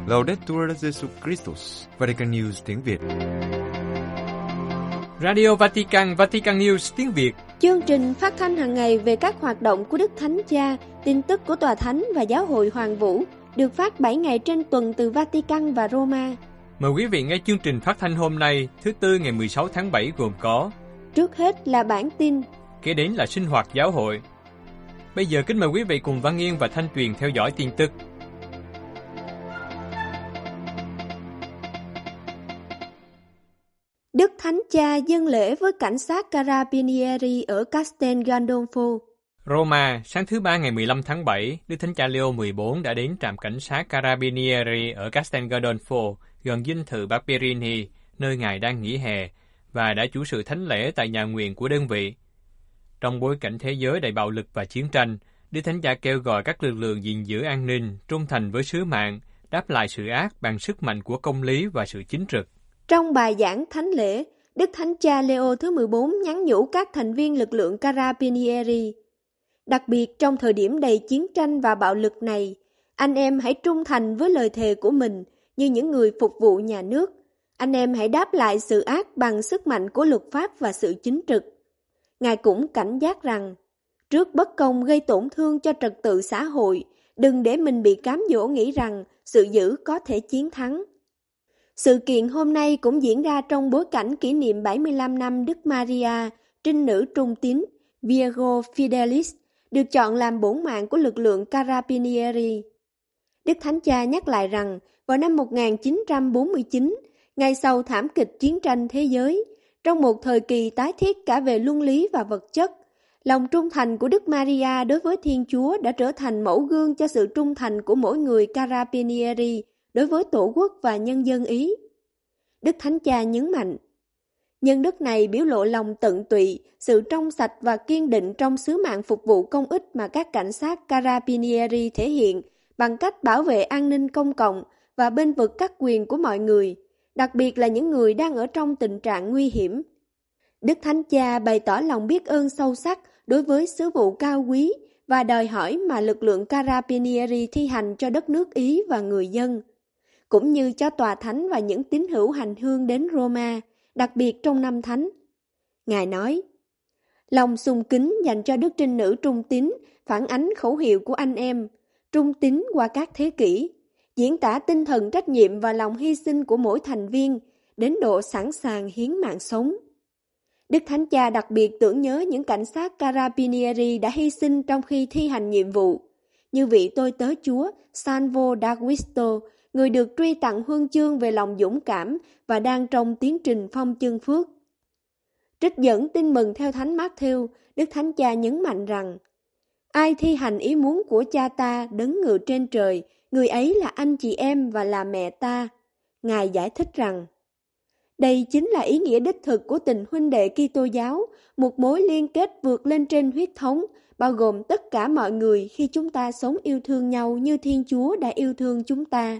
Laudetur Jesus Christus, Vatican News tiếng Việt. Radio Vatican, Vatican News tiếng Việt. Chương trình phát thanh hàng ngày về các hoạt động của Đức Thánh Cha, tin tức của Tòa Thánh và Giáo hội Hoàng Vũ, được phát 7 ngày trên tuần từ Vatican và Roma. Mời quý vị nghe chương trình phát thanh hôm nay, thứ Tư ngày 16 tháng 7 gồm có: trước hết là bản tin, kế đến là sinh hoạt giáo hội. Bây giờ kính mời quý vị cùng Văn Yên và Thanh Tuyền theo dõi tin tức. Đức Thánh Cha dâng lễ với cảnh sát Carabinieri ở Castel Gandolfo. Roma, sáng thứ Ba ngày 15 tháng 7, Đức Thánh Cha Leo 14 đã đến trạm cảnh sát Carabinieri ở Castel Gandolfo, gần dinh thự Barberini, nơi Ngài đang nghỉ hè, và đã chủ sự thánh lễ tại nhà nguyện của đơn vị. Trong bối cảnh thế giới đầy bạo lực và chiến tranh, Đức Thánh Cha kêu gọi các lực lượng gìn giữ an ninh, trung thành với sứ mạng, đáp lại sự ác bằng sức mạnh của công lý và sự chính trực. Trong bài giảng thánh lễ, Đức Thánh Cha Leo thứ 14 nhắn nhủ các thành viên lực lượng Carabinieri. Đặc biệt trong thời điểm đầy chiến tranh và bạo lực này, anh em hãy trung thành với lời thề của mình như những người phục vụ nhà nước. Anh em hãy đáp lại sự ác bằng sức mạnh của luật pháp và sự chính trực. Ngài cũng cảnh giác rằng, trước bất công gây tổn thương cho trật tự xã hội, đừng để mình bị cám dỗ nghĩ rằng sự dữ có thể chiến thắng. Sự kiện hôm nay cũng diễn ra trong bối cảnh kỷ niệm 75 năm Đức Maria, trinh nữ trung tín, Virgo Fidelis, được chọn làm bổn mạng của lực lượng Carabinieri. Đức Thánh Cha nhắc lại rằng, vào năm 1949, ngay sau thảm kịch chiến tranh thế giới, trong một thời kỳ tái thiết cả về luân lý và vật chất, lòng trung thành của Đức Maria đối với Thiên Chúa đã trở thành mẫu gương cho sự trung thành của mỗi người Carabinieri đối với Tổ quốc và nhân dân Ý. Đức Thánh Cha nhấn mạnh, nhân đức này biểu lộ lòng tận tụy, sự trong sạch và kiên định trong sứ mạng phục vụ công ích mà các cảnh sát Carabinieri thể hiện bằng cách bảo vệ an ninh công cộng và bênh vực các quyền của mọi người, đặc biệt là những người đang ở trong tình trạng nguy hiểm. Đức Thánh Cha bày tỏ lòng biết ơn sâu sắc đối với sứ vụ cao quý và đòi hỏi mà lực lượng Carabinieri thi hành cho đất nước Ý và người dân, cũng như cho Tòa Thánh và những tín hữu hành hương đến Roma, đặc biệt trong năm Thánh. Ngài nói, lòng sùng kính dành cho Đức Trinh Nữ trung tín phản ánh khẩu hiệu của anh em, trung tín qua các thế kỷ, diễn tả tinh thần trách nhiệm và lòng hy sinh của mỗi thành viên, đến độ sẵn sàng hiến mạng sống. Đức Thánh Cha đặc biệt tưởng nhớ những cảnh sát Carabinieri đã hy sinh trong khi thi hành nhiệm vụ, như vị tôi tớ Chúa Salvo d'Aguisto, người được truy tặng huân chương về lòng dũng cảm và đang trong tiến trình phong chân phước. Trích dẫn tin mừng theo Thánh Mát-thêu, Đức Thánh Cha nhấn mạnh rằng, ai thi hành ý muốn của Cha ta đấng ngự trên trời, người ấy là anh chị em và là mẹ ta. Ngài giải thích rằng, đây chính là ý nghĩa đích thực của tình huynh đệ Kitô giáo, một mối liên kết vượt lên trên huyết thống, bao gồm tất cả mọi người khi chúng ta sống yêu thương nhau như Thiên Chúa đã yêu thương chúng ta.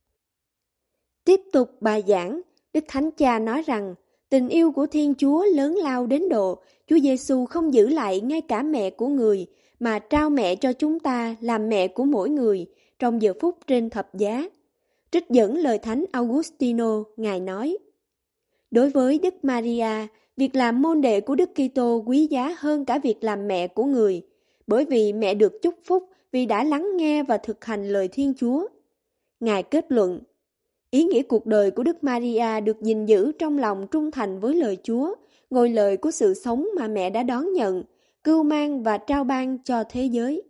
Tiếp tục bài giảng, Đức Thánh Cha nói rằng, tình yêu của Thiên Chúa lớn lao đến độ Chúa Giêsu không giữ lại ngay cả mẹ của người, mà trao mẹ cho chúng ta làm mẹ của mỗi người trong giờ phút trên thập giá. Trích dẫn lời Thánh Augustino, Ngài nói, đối với Đức Maria, việc làm môn đệ của Đức Kitô quý giá hơn cả việc làm mẹ của người, bởi vì mẹ được chúc phúc vì đã lắng nghe và thực hành lời Thiên Chúa. Ngài kết luận, ý nghĩa cuộc đời của Đức Maria được gìn giữ trong lòng trung thành với lời Chúa, ngôi lời của sự sống mà mẹ đã đón nhận, cưu mang và trao ban cho thế giới.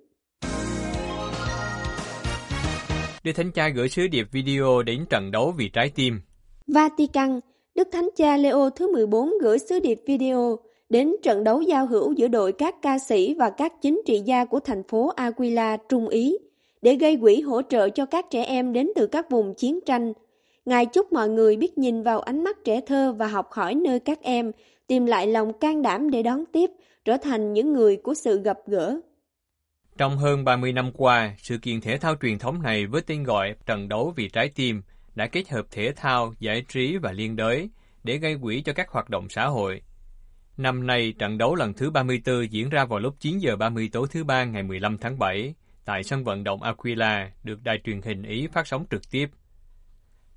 Đức Thánh Cha gửi sứ điệp video đến trận đấu vì trái tim. Vatican, Đức Thánh Cha Leo thứ 14 gửi sứ điệp video đến trận đấu giao hữu giữa đội các ca sĩ và các chính trị gia của thành phố Aquila, Trung Ý, để gây quỹ hỗ trợ cho các trẻ em đến từ các vùng chiến tranh. Ngài chúc mọi người biết nhìn vào ánh mắt trẻ thơ và học hỏi nơi các em, tìm lại lòng can đảm để đón tiếp, trở thành những người của sự gặp gỡ. Trong hơn 30 năm qua, sự kiện thể thao truyền thống này với tên gọi Trận đấu vì trái tim đã kết hợp thể thao, giải trí và liên đới để gây quỹ cho các hoạt động xã hội. Năm nay, trận đấu lần thứ 34 diễn ra vào lúc 9 giờ 30 tối thứ Ba ngày 15 tháng 7 tại sân vận động Aquila, được đài truyền hình Ý phát sóng trực tiếp.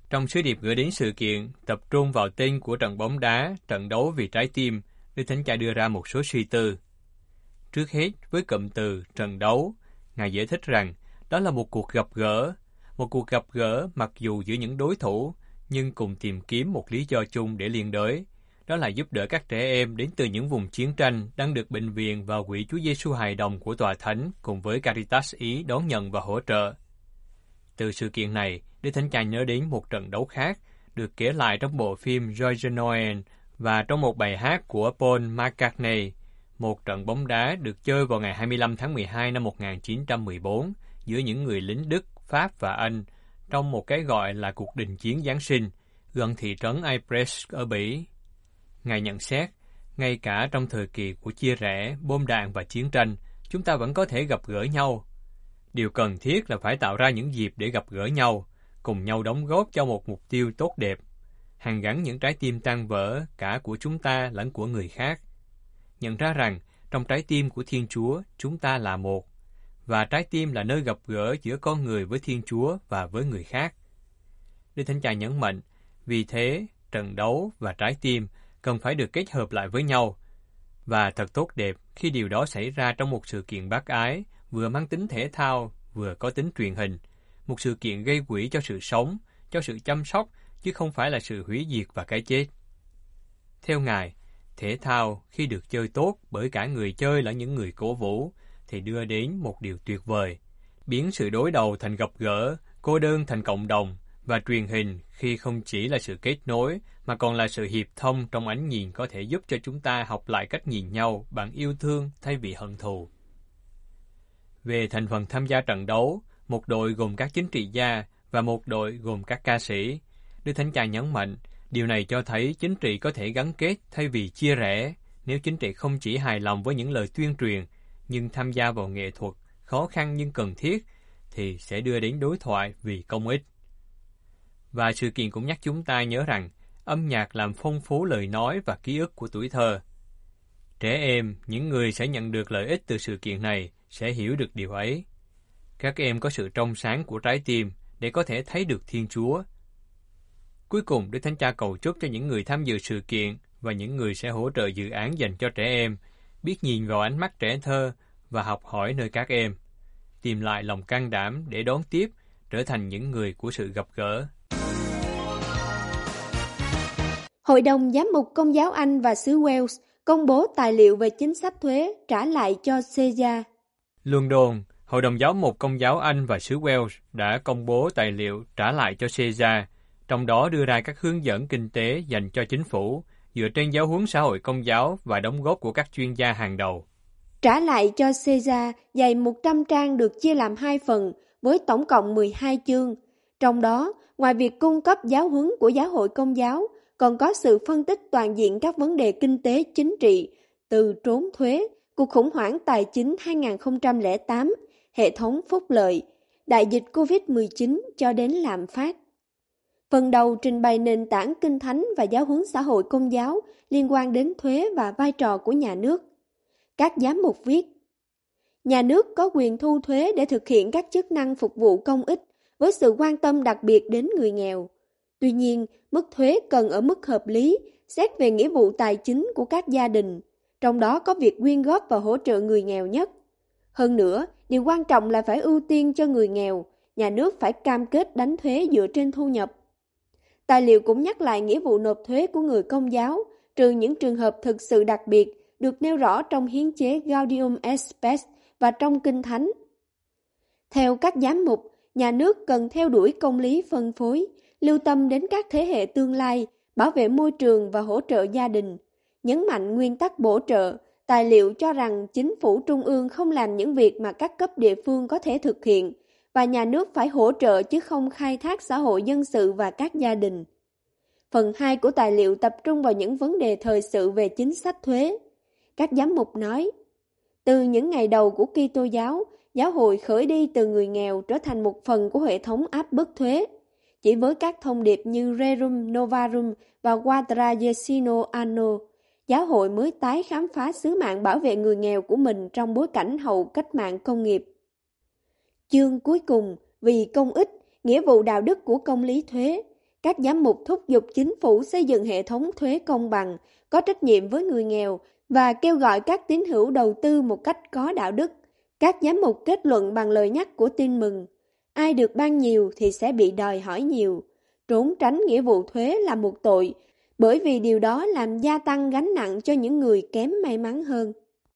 Trong sứ điệp gửi đến sự kiện, tập trung vào tên của trận bóng đá, trận đấu vì trái tim, Đức Thánh Cha đưa ra một số suy tư. Trước hết, với cụm từ trận đấu, Ngài giải thích rằng đó là một cuộc gặp gỡ mặc dù giữa những đối thủ, nhưng cùng tìm kiếm một lý do chung để liên đới. Đó là giúp đỡ các trẻ em đến từ những vùng chiến tranh đang được bệnh viện và Quỹ Chúa Giêsu Hài Đồng của Tòa Thánh cùng với Caritas Ý đón nhận và hỗ trợ. Từ sự kiện này, Đức Thánh Cha nhớ đến một trận đấu khác, được kể lại trong bộ phim George Noel và trong một bài hát của Paul McCartney, một trận bóng đá được chơi vào ngày 25 tháng 12 năm 1914 giữa những người lính Đức, Pháp và Anh trong một cái gọi là cuộc đình chiến Giáng sinh gần thị trấn Ypres ở Bỉ. Ngài nhận xét, ngay cả trong thời kỳ của chia rẽ, bom đạn và chiến tranh, chúng ta vẫn có thể gặp gỡ nhau. Điều cần thiết là phải tạo ra những dịp để gặp gỡ nhau, cùng nhau đóng góp cho một mục tiêu tốt đẹp, hàn gắn những trái tim tan vỡ cả của chúng ta lẫn của người khác. Nhận ra rằng, trong trái tim của Thiên Chúa, chúng ta là một, và trái tim là nơi gặp gỡ giữa con người với Thiên Chúa và với người khác. Đức Thánh Cha nhấn mạnh, vì thế, trận đấu và trái tim cần phải được kết hợp lại với nhau, và thật tốt đẹp khi điều đó xảy ra trong một sự kiện bác ái, vừa mang tính thể thao, vừa có tính truyền hình, một sự kiện gây quỹ cho sự sống, cho sự chăm sóc, chứ không phải là sự hủy diệt và cái chết. Theo Ngài, thể thao khi được chơi tốt bởi cả người chơi lẫn những người cổ vũ, thì đưa đến một điều tuyệt vời, biến sự đối đầu thành gặp gỡ, cô đơn thành cộng đồng, và truyền hình khi không chỉ là sự kết nối, mà còn là sự hiệp thông trong ánh nhìn có thể giúp cho chúng ta học lại cách nhìn nhau bằng yêu thương thay vì hận thù. Về thành phần tham gia trận đấu, một đội gồm các chính trị gia và một đội gồm các ca sĩ, Đức Thánh Cha nhấn mạnh, điều này cho thấy chính trị có thể gắn kết thay vì chia rẽ. Nếu chính trị không chỉ hài lòng với những lời tuyên truyền, nhưng tham gia vào nghệ thuật, khó khăn nhưng cần thiết, thì sẽ đưa đến đối thoại vì công ích. Và sự kiện cũng nhắc chúng ta nhớ rằng, âm nhạc làm phong phú lời nói và ký ức của tuổi thơ. Trẻ em, những người sẽ nhận được lợi ích từ sự kiện này, sẽ hiểu được điều ấy. Các em có sự trong sáng của trái tim để có thể thấy được Thiên Chúa. Cuối cùng, Đức Thánh Cha cầu chúc cho những người tham dự sự kiện và những người sẽ hỗ trợ dự án dành cho trẻ em, biết nhìn vào ánh mắt trẻ thơ và học hỏi nơi các em, tìm lại lòng can đảm để đón tiếp, trở thành những người của sự gặp gỡ. Hội đồng Giám mục Công giáo Anh và xứ Wales công bố tài liệu về chính sách thuế trả lại cho Caesar. London, Hội đồng Giáo mục Công giáo Anh và xứ Wales đã công bố tài liệu trả lại cho Caesar, trong đó đưa ra các hướng dẫn kinh tế dành cho chính phủ, dựa trên giáo huấn xã hội công giáo và đóng góp của các chuyên gia hàng đầu. Trả lại cho Caesar dày 100 trang được chia làm 2 phần với tổng cộng 12 chương. Trong đó, ngoài việc cung cấp giáo huấn của giáo hội công giáo, còn có sự phân tích toàn diện các vấn đề kinh tế chính trị, từ trốn thuế, cuộc khủng hoảng tài chính 2008, hệ thống phúc lợi, đại dịch COVID-19 cho đến lạm phát. Phần đầu trình bày nền tảng kinh thánh và giáo huấn xã hội công giáo liên quan đến thuế và vai trò của nhà nước. Các giám mục viết, nhà nước có quyền thu thuế để thực hiện các chức năng phục vụ công ích với sự quan tâm đặc biệt đến người nghèo. Tuy nhiên, mức thuế cần ở mức hợp lý, xét về nghĩa vụ tài chính của các gia đình, trong đó có việc quyên góp và hỗ trợ người nghèo nhất. Hơn nữa, điều quan trọng là phải ưu tiên cho người nghèo, nhà nước phải cam kết đánh thuế dựa trên thu nhập. Tài liệu cũng nhắc lại nghĩa vụ nộp thuế của người công giáo, trừ những trường hợp thực sự đặc biệt, được nêu rõ trong hiến chế Gaudium et Spes và trong Kinh Thánh. Theo các giám mục, nhà nước cần theo đuổi công lý phân phối, lưu tâm đến các thế hệ tương lai, bảo vệ môi trường và hỗ trợ gia đình. Nhấn mạnh nguyên tắc bổ trợ, tài liệu cho rằng chính phủ trung ương không làm những việc mà các cấp địa phương có thể thực hiện, và nhà nước phải hỗ trợ chứ không khai thác xã hội dân sự và các gia đình. Phần 2 của tài liệu tập trung vào những vấn đề thời sự về chính sách thuế. Các giám mục nói, từ những ngày đầu của Kitô giáo, giáo hội khởi đi từ người nghèo trở thành một phần của hệ thống áp bức thuế. Chỉ với các thông điệp như Rerum Novarum và Quadragesimo Anno, giáo hội mới tái khám phá sứ mạng bảo vệ người nghèo của mình trong bối cảnh hậu cách mạng công nghiệp. Chương cuối cùng, vì công ích, nghĩa vụ đạo đức của công lý thuế. các giám mục thúc giục chính phủ xây dựng hệ thống thuế công bằng, có trách nhiệm với người nghèo và kêu gọi các tín hữu đầu tư một cách có đạo đức. Các giám mục kết luận bằng lời nhắc của Tin Mừng: ai được ban nhiều thì sẽ bị đòi hỏi nhiều. Trốn tránh nghĩa vụ thuế là một tội, bởi vì điều đó làm gia tăng gánh nặng cho những người kém may mắn hơn.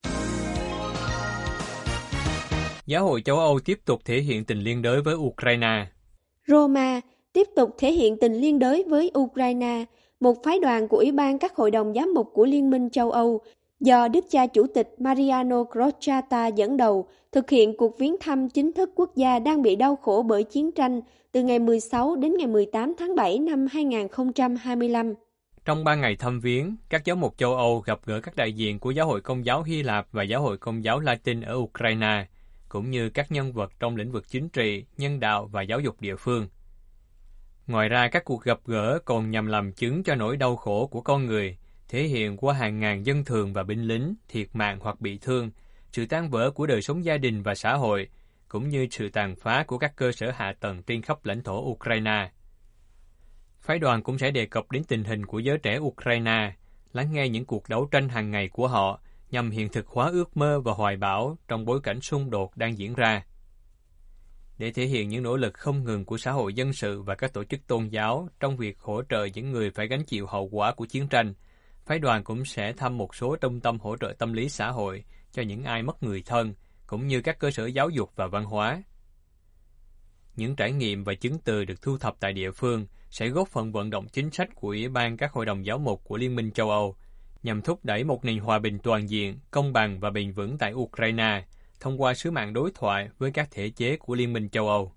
Giáo hội châu Âu tiếp tục thể hiện tình liên đới với Ukraine. Roma tiếp tục thể hiện tình liên đới với Ukraine. Một phái đoàn của Ủy ban các hội đồng giám mục của Liên minh châu Âu do Đức cha Chủ tịch Mariano Crociata dẫn đầu thực hiện cuộc viếng thăm chính thức quốc gia đang bị đau khổ bởi chiến tranh từ ngày 16 đến ngày 18 tháng 7 năm 2025. Trong 3 ngày thăm viếng, các giám mục châu Âu gặp gỡ các đại diện của Giáo hội Công giáo Hy Lạp và Giáo hội Công giáo Latin ở Ukraine, cũng như các nhân vật trong lĩnh vực chính trị, nhân đạo và giáo dục địa phương. Ngoài ra, các cuộc gặp gỡ còn nhằm làm chứng cho nỗi đau khổ của con người, thể hiện qua hàng ngàn dân thường và binh lính thiệt mạng hoặc bị thương, sự tan vỡ của đời sống gia đình và xã hội, cũng như sự tàn phá của các cơ sở hạ tầng trên khắp lãnh thổ Ukraine. Phái đoàn cũng sẽ đề cập đến tình hình của giới trẻ Ukraine, lắng nghe những cuộc đấu tranh hàng ngày của họ nhằm hiện thực hóa ước mơ và hoài bão trong bối cảnh xung đột đang diễn ra. Để thể hiện những nỗ lực không ngừng của xã hội dân sự và các tổ chức tôn giáo trong việc hỗ trợ những người phải gánh chịu hậu quả của chiến tranh, phái đoàn cũng sẽ thăm một số trung tâm hỗ trợ tâm lý xã hội cho những ai mất người thân, cũng như các cơ sở giáo dục và văn hóa. Những trải nghiệm và chứng từ được thu thập tại địa phương sẽ góp phần vận động chính sách của Ủy ban các hội đồng giáo mục của Liên minh châu Âu, nhằm thúc đẩy một nền hòa bình toàn diện, công bằng và bền vững tại Ukraine, thông qua sứ mạng đối thoại với các thể chế của Liên minh châu Âu.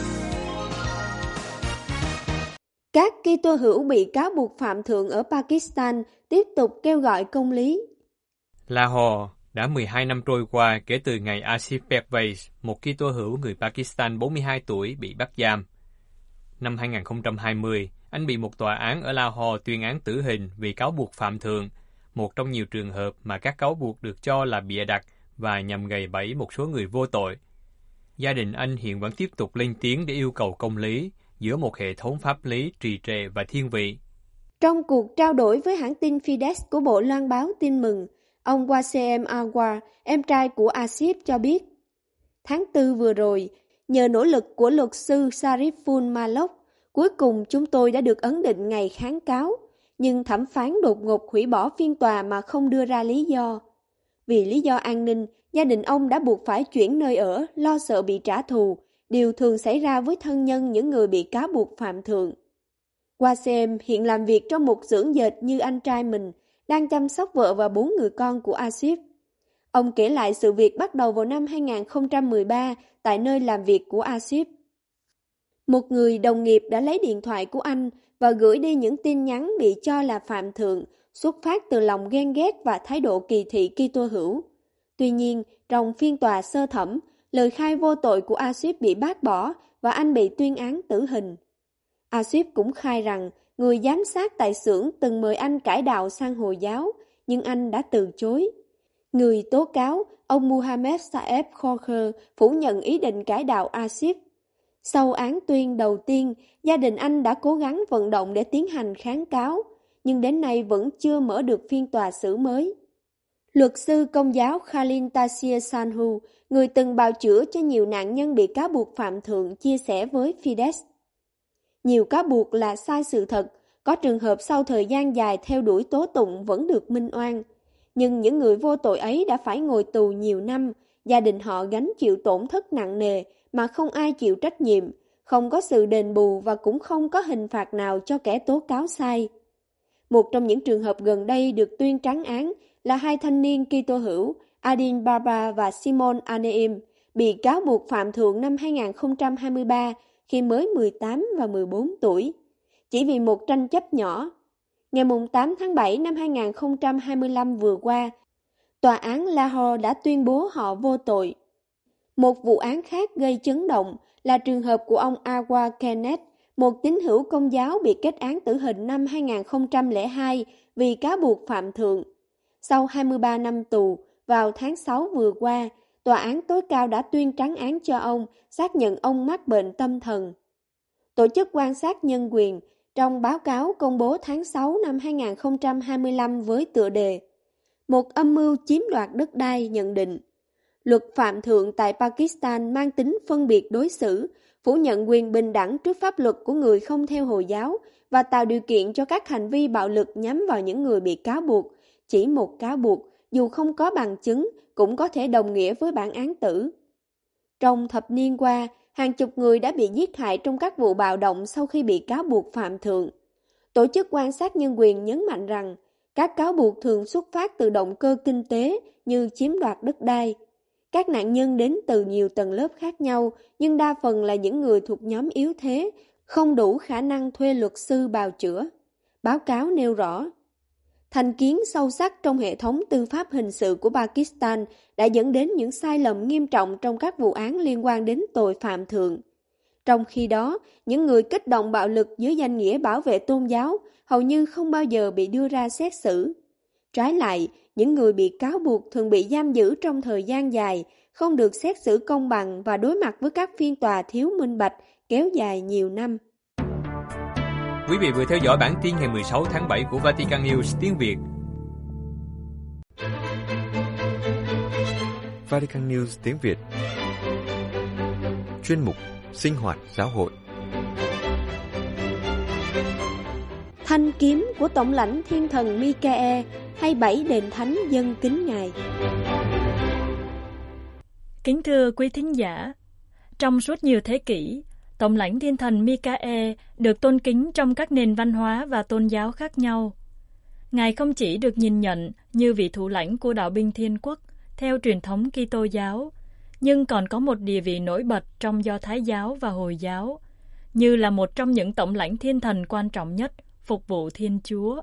Các Kitô hữu bị cáo buộc phạm thượng ở Pakistan tiếp tục kêu gọi công lý. Lahore, đã 12 năm trôi qua kể từ ngày Asif Pervez, một Kitô hữu người Pakistan 42 tuổi, bị bắt giam. Năm 2020, anh bị một tòa án ở Lahore tuyên án tử hình vì cáo buộc phạm thượng, một trong nhiều trường hợp mà các cáo buộc được cho là bịa đặt và nhằm gài bẫy một số người vô tội. Gia đình anh hiện vẫn tiếp tục lên tiếng để yêu cầu công lý giữa một hệ thống pháp lý trì trệ và thiên vị. Trong cuộc trao đổi với hãng tin Fides của Bộ Loan báo Tin Mừng, ông Wasem Awar, em trai của Asif cho biết, tháng 4 vừa rồi, nhờ nỗ lực của luật sư Sariful Malock, cuối cùng chúng tôi đã được ấn định ngày kháng cáo, nhưng thẩm phán đột ngột hủy bỏ phiên tòa mà không đưa ra lý do. Vì lý do an ninh, gia đình ông đã buộc phải chuyển nơi ở, lo sợ bị trả thù, điều thường xảy ra với thân nhân những người bị cáo buộc phạm thượng. Wasem hiện làm việc trong một xưởng dệt như anh trai mình, đang chăm sóc vợ và 4 người con của Asif. Ông kể lại sự việc bắt đầu vào năm 2013 tại nơi làm việc của Asif. Một người đồng nghiệp đã lấy điện thoại của anh và gửi đi những tin nhắn bị cho là phạm thượng, xuất phát từ lòng ghen ghét và thái độ kỳ thị Kitô hữu. Tuy nhiên, trong phiên tòa sơ thẩm, lời khai vô tội của Asif bị bác bỏ và anh bị tuyên án tử hình. Asif cũng khai rằng người giám sát tại xưởng từng mời anh cải đạo sang Hồi giáo, nhưng anh đã từ chối. Người tố cáo, ông Mohammed Saeb Khoker, phủ nhận ý định cải đạo Asif. Sau án tuyên đầu tiên, gia đình anh đã cố gắng vận động để tiến hành kháng cáo, nhưng đến nay vẫn chưa mở được phiên tòa xử mới. Luật sư Công giáo Khalil Taseer Sanhu, người từng bào chữa cho nhiều nạn nhân bị cáo buộc phạm thượng, chia sẻ với Fides. Nhiều cáo buộc là sai sự thật, có trường hợp sau thời gian dài theo đuổi tố tụng vẫn được minh oan. Nhưng những người vô tội ấy đã phải ngồi tù nhiều năm, gia đình họ gánh chịu tổn thất nặng nề mà không ai chịu trách nhiệm, không có sự đền bù và cũng không có hình phạt nào cho kẻ tố cáo sai. Một trong những trường hợp gần đây được tuyên trắng án là 2 thanh niên Kitô hữu Adin Barba và Simon Aneim bị cáo buộc phạm thượng năm 2023 khi mới 18 và 14 tuổi, chỉ vì một tranh chấp nhỏ. Ngày 8 tháng 7 năm 2025 vừa qua, tòa án Lahore đã tuyên bố họ vô tội. Một vụ án khác gây chấn động là trường hợp của ông Awar Kenneth, một tín hữu Công giáo bị kết án tử hình năm 2002 vì cáo buộc phạm thượng. Sau 23 năm tù, vào tháng 6 vừa qua, tòa án tối cao đã tuyên trắng án cho ông, xác nhận ông mắc bệnh tâm thần. Tổ chức quan sát nhân quyền trong báo cáo công bố tháng 6 năm 2025 với tựa đề Một âm mưu chiếm đoạt đất đai nhận định, luật phạm thượng tại Pakistan mang tính phân biệt đối xử, phủ nhận quyền bình đẳng trước pháp luật của người không theo Hồi giáo và tạo điều kiện cho các hành vi bạo lực nhắm vào những người bị cáo buộc. Chỉ một cáo buộc, dù không có bằng chứng, cũng có thể đồng nghĩa với bản án tử. Trong thập niên qua, hàng chục người đã bị giết hại trong các vụ bạo động sau khi bị cáo buộc phạm thượng. Tổ chức quan sát nhân quyền nhấn mạnh rằng, các cáo buộc thường xuất phát từ động cơ kinh tế như chiếm đoạt đất đai. Các nạn nhân đến từ nhiều tầng lớp khác nhau, nhưng đa phần là những người thuộc nhóm yếu thế, không đủ khả năng thuê luật sư bào chữa. Báo cáo nêu rõ, thành kiến sâu sắc trong hệ thống tư pháp hình sự của Pakistan đã dẫn đến những sai lầm nghiêm trọng trong các vụ án liên quan đến tội phạm thượng. Trong khi đó, những người kích động bạo lực dưới danh nghĩa bảo vệ tôn giáo hầu như không bao giờ bị đưa ra xét xử. Trái lại, những người bị cáo buộc thường bị giam giữ trong thời gian dài, không được xét xử công bằng và đối mặt với các phiên tòa thiếu minh bạch kéo dài nhiều năm. Quý vị vừa theo dõi bản tin ngày 16 tháng 7 của Vatican News tiếng Việt. Vatican News tiếng Việt. Chuyên mục Sinh hoạt giáo hội. Thanh kiếm của Tổng lãnh Thiên thần Michael hay 7 đền thánh dâng kính Ngài. Kính thưa quý thính giả, trong suốt nhiều thế kỷ, Tổng lãnh Thiên thần Michael được tôn kính trong các nền văn hóa và tôn giáo khác nhau. Ngài không chỉ được nhìn nhận như vị thủ lãnh của đạo binh Thiên quốc theo truyền thống Kitô giáo, nhưng còn có một địa vị nổi bật trong Do Thái giáo và Hồi giáo, như là một trong những tổng lãnh thiên thần quan trọng nhất phục vụ Thiên Chúa.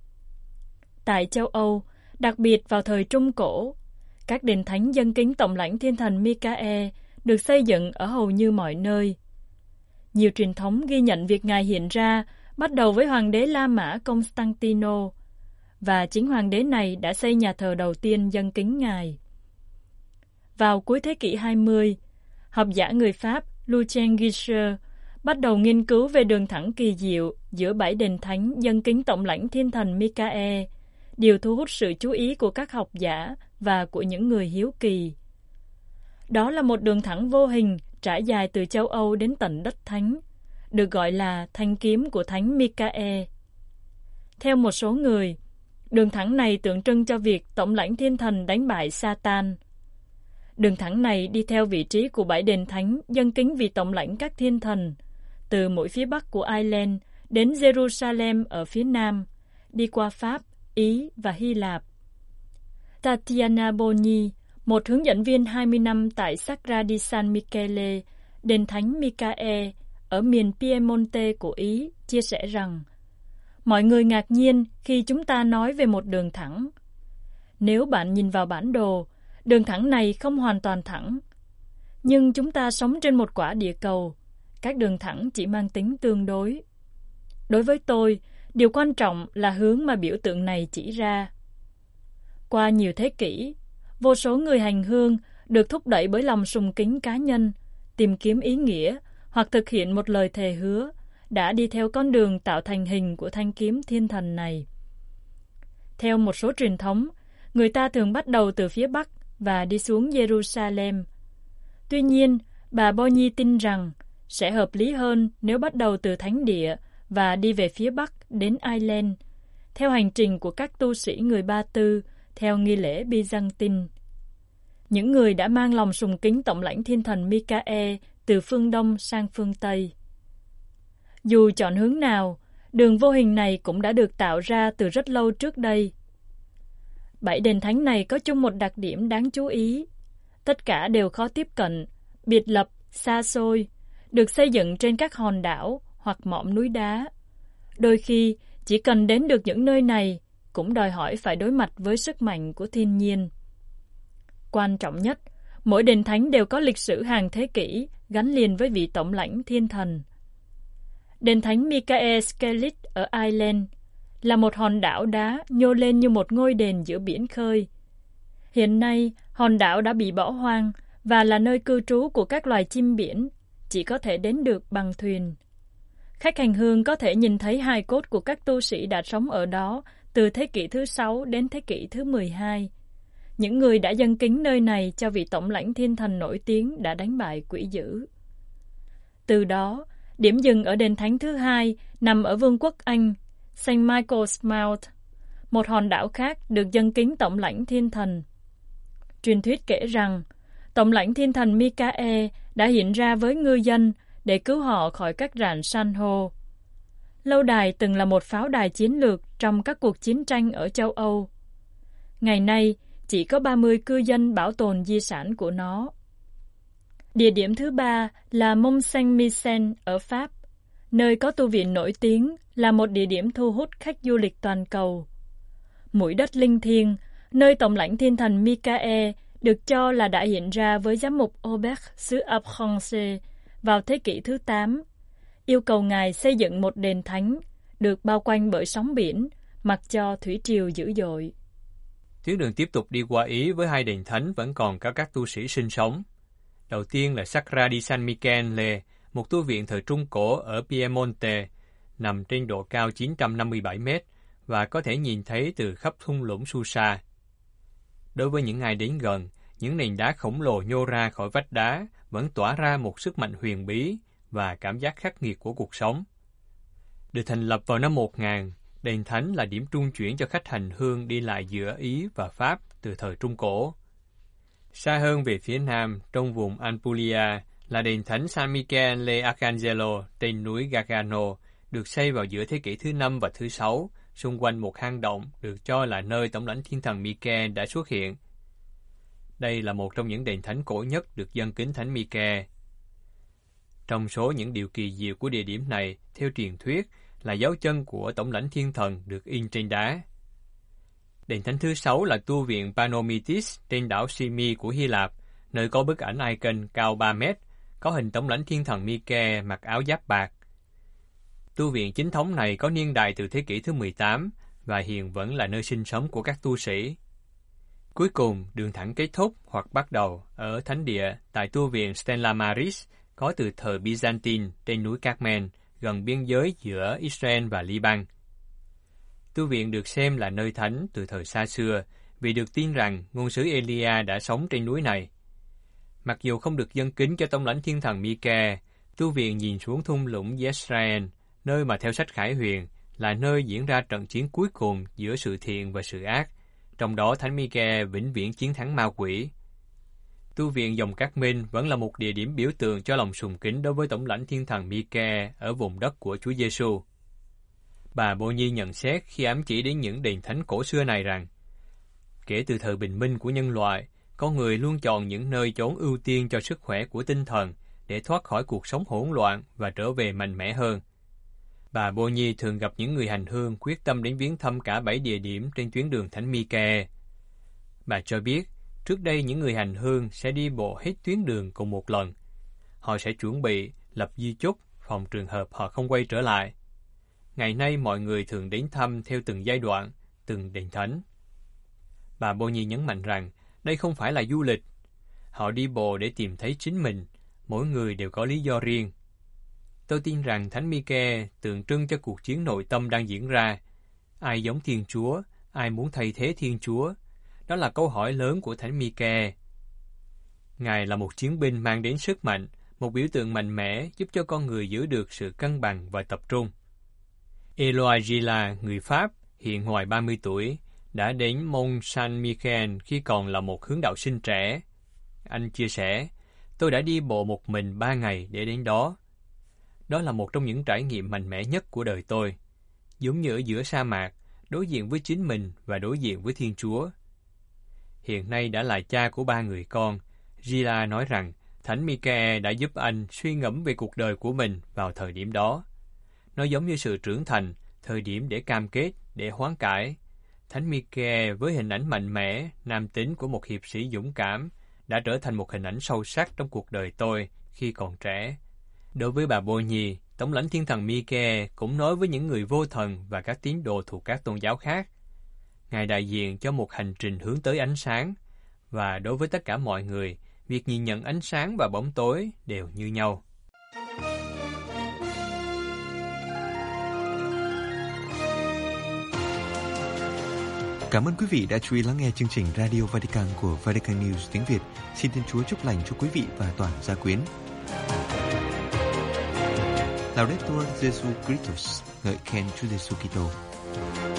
Tại châu Âu, đặc biệt vào thời Trung Cổ, các đền thánh dâng kính tổng lãnh thiên thần Michael được xây dựng ở hầu như mọi nơi. Nhiều truyền thống ghi nhận việc Ngài hiện ra bắt đầu với Hoàng đế La Mã Constantino, và chính Hoàng đế này đã xây nhà thờ đầu tiên dâng kính Ngài. Vào cuối thế kỷ 20, học giả người Pháp Lucien Guicher bắt đầu nghiên cứu về đường thẳng kỳ diệu giữa 7 đền thánh dâng kính tổng lãnh thiên thần Michael, điều thu hút sự chú ý của các học giả và của những người hiếu kỳ. Đó là một đường thẳng vô hình trải dài từ châu Âu đến tận đất thánh, được gọi là thanh kiếm của thánh Michael. Theo một số người, đường thẳng này tượng trưng cho việc tổng lãnh thiên thần đánh bại Satan. Đường thẳng này đi theo vị trí của 7 đền thánh dâng kính vị tổng lãnh các thiên thần, từ mỗi phía bắc của Ireland đến Jerusalem ở phía nam, đi qua Pháp, Ý và Hy Lạp. Tatiana Boni, một hướng dẫn viên 20 năm tại Sacra di San Michele, đền thánh Michael, ở miền Piemonte của Ý, chia sẻ rằng, mọi người ngạc nhiên khi chúng ta nói về một đường thẳng. Nếu bạn nhìn vào bản đồ, đường thẳng này không hoàn toàn thẳng. Nhưng chúng ta sống trên một quả địa cầu, các đường thẳng chỉ mang tính tương đối. Đối với tôi, điều quan trọng là hướng mà biểu tượng này chỉ ra. Qua nhiều thế kỷ, vô số người hành hương được thúc đẩy bởi lòng sùng kính cá nhân, tìm kiếm ý nghĩa hoặc thực hiện một lời thề hứa, đã đi theo con đường tạo thành hình của thanh kiếm thiên thần này. Theo một số truyền thống, người ta thường bắt đầu từ phía Bắc và đi xuống Jerusalem. Tuy nhiên, bà Boni tin rằng sẽ hợp lý hơn nếu bắt đầu từ thánh địa và đi về phía Bắc đến Ireland, theo hành trình của các tu sĩ người Ba Tư, theo nghi lễ Byzantine. Những người đã mang lòng sùng kính tổng lãnh thiên thần Michael từ phương Đông sang phương Tây. Dù chọn hướng nào, đường vô hình này cũng đã được tạo ra từ rất lâu trước đây. 7 đền thánh này có chung một đặc điểm đáng chú ý. Tất cả đều khó tiếp cận, biệt lập, xa xôi, được xây dựng trên các hòn đảo hoặc mỏm núi đá. Đôi khi, chỉ cần đến được những nơi này, cũng đòi hỏi phải đối mặt với sức mạnh của thiên nhiên. Quan trọng nhất, mỗi đền thánh đều có lịch sử hàng thế kỷ gắn liền với vị tổng lãnh thiên thần. Đền thánh Michael Skellig ở Ireland là một hòn đảo đá nhô lên như một ngôi đền giữa biển khơi. Hiện nay, hòn đảo đã bị bỏ hoang và là nơi cư trú của các loài chim biển, chỉ có thể đến được bằng thuyền. Khách hành hương có thể nhìn thấy hài cốt của các tu sĩ đã sống ở đó từ thế kỷ thứ 6 đến thế kỷ thứ 12. Những người đã dâng kính nơi này cho vị tổng lãnh thiên thần nổi tiếng đã đánh bại quỷ dữ. Từ đó, điểm dừng ở đền thánh thứ hai nằm ở Vương quốc Anh, St. Michael's Mount, một hòn đảo khác được dâng kính tổng lãnh thiên thần. Truyền thuyết kể rằng, tổng lãnh thiên thần Michael đã hiện ra với ngư dân để cứu họ khỏi các rạn san hô. Lâu đài từng là một pháo đài chiến lược trong các cuộc chiến tranh ở châu Âu. Ngày nay, chỉ có 30 cư dân bảo tồn di sản của nó. Địa điểm thứ ba là Mont Saint-Michel ở Pháp, nơi có tu viện nổi tiếng, là một địa điểm thu hút khách du lịch toàn cầu. Mũi đất linh thiêng, nơi tổng lãnh thiên thần Michael được cho là đã hiện ra với giám mục Aubert xứ Abranches vào thế kỷ thứ 8, yêu cầu ngài xây dựng một đền thánh được bao quanh bởi sóng biển, mặc cho thủy triều dữ dội. Tuyến đường tiếp tục đi qua Ý với 2 đền thánh vẫn còn có các tu sĩ sinh sống. Đầu tiên là Sacra di San Michele, một tu viện thời Trung Cổ ở Piemonte, nằm trên độ cao 957 mét và có thể nhìn thấy từ khắp thung lũng Susa. Đối với những ai đến gần, những nền đá khổng lồ nhô ra khỏi vách đá vẫn tỏa ra một sức mạnh huyền bí và cảm giác khắc nghiệt của cuộc sống. Được thành lập vào năm 1000, đền thánh là điểm trung chuyển cho khách hành hương đi lại giữa Ý và Pháp từ thời Trung Cổ. Xa hơn về phía nam, trong vùng Apulia, là đền thánh San Michele Arcangelo trên núi Gargano, được xây vào giữa thế kỷ thứ 5 và thứ 6, xung quanh một hang động được cho là nơi tổng lãnh thiên thần Michael đã xuất hiện. Đây là một trong những đền thánh cổ nhất được dâng kính thánh Michael. Trong số những điều kỳ diệu của địa điểm này, theo truyền thuyết, là dấu chân của tổng lãnh thiên thần được in trên đá. Đền thánh thứ 6 là tu viện Panomitis trên đảo Simi của Hy Lạp, nơi có bức ảnh icon cao 3 mét, có hình tổng lãnh thiên thần Michael mặc áo giáp bạc. Tu viện chính thống này có niên đại từ thế kỷ thứ 18 và hiện vẫn là nơi sinh sống của các tu sĩ. Cuối cùng, đường thẳng kết thúc hoặc bắt đầu ở thánh địa tại tu viện Stella Maris, có từ thời Byzantine trên núi Carmel, gần biên giới giữa Israel và Liban. Tu viện được xem là nơi thánh từ thời xa xưa vì được tin rằng ngôn sứ Elia đã sống trên núi này. Mặc dù không được dâng kính cho tổng lãnh thiên thần Michael, tu viện nhìn xuống thung lũng Jezreel, nơi mà theo sách Khải Huyền là nơi diễn ra trận chiến cuối cùng giữa sự thiện và sự ác, trong đó thánh Michael vĩnh viễn chiến thắng ma quỷ. Tu viện dòng Cát Minh vẫn là một địa điểm biểu tượng cho lòng sùng kính đối với tổng lãnh thiên thần Michael ở vùng đất của Chúa Giêsu. Bà Bô Nhi nhận xét khi ám chỉ đến những đền thánh cổ xưa này rằng, kể từ thời bình minh của nhân loại, con người luôn chọn những nơi chốn ưu tiên cho sức khỏe của tinh thần để thoát khỏi cuộc sống hỗn loạn và trở về mạnh mẽ hơn. Bà Bô Nhi thường gặp những người hành hương quyết tâm đến viếng thăm cả 7 địa điểm trên tuyến đường thánh Michael. Bà cho biết, trước đây những người hành hương sẽ đi bộ hết tuyến đường cùng một lần. Họ sẽ chuẩn bị, lập di chúc, phòng trường hợp họ không quay trở lại. Ngày nay mọi người thường đến thăm theo từng giai đoạn, từng đền thánh. Bà Bô Nhi nhấn mạnh rằng, đây không phải là du lịch. Họ đi bộ để tìm thấy chính mình, mỗi người đều có lý do riêng. Tôi tin rằng thánh Michael tượng trưng cho cuộc chiến nội tâm đang diễn ra. Ai giống Thiên Chúa, ai muốn thay thế Thiên Chúa? Đó là câu hỏi lớn của thánh Michael. Ngài là một chiến binh mang đến sức mạnh, một biểu tượng mạnh mẽ giúp cho con người giữ được sự cân bằng và tập trung. Éloi Gila, người Pháp, hiện ngoài 30 tuổi, đã đến Mont Saint-Michel khi còn là một hướng đạo sinh trẻ. Anh chia sẻ, tôi đã đi bộ một mình 3 ngày để đến đó. Đó là một trong những trải nghiệm mạnh mẽ nhất của đời tôi. Giống như ở giữa sa mạc, đối diện với chính mình và đối diện với Thiên Chúa. Hiện nay đã là cha của 3 người con, Gila nói rằng thánh Michael đã giúp anh suy ngẫm về cuộc đời của mình vào thời điểm đó. Nó giống như sự trưởng thành, thời điểm để cam kết, để hoán cải. Thánh Michael với hình ảnh mạnh mẽ, nam tính của một hiệp sĩ dũng cảm đã trở thành một hình ảnh sâu sắc trong cuộc đời tôi khi còn trẻ. Đối với bà Bô Nhi, tổng lãnh thiên thần Michael cũng nói với những người vô thần và các tín đồ thuộc các tôn giáo khác. Ngài đại diện cho một hành trình hướng tới ánh sáng, và đối với tất cả mọi người, việc nhìn nhận ánh sáng và bóng tối đều như nhau. Cảm ơn quý vị đã chú ý lắng nghe chương trình Radio Vatican của Vatican News tiếng Việt. Xin Thiên Chúa chúc lành cho quý vị và toàn gia quyến. Laudetur Jesu Christus, ngợi khen Chúa Giêsu Kitô.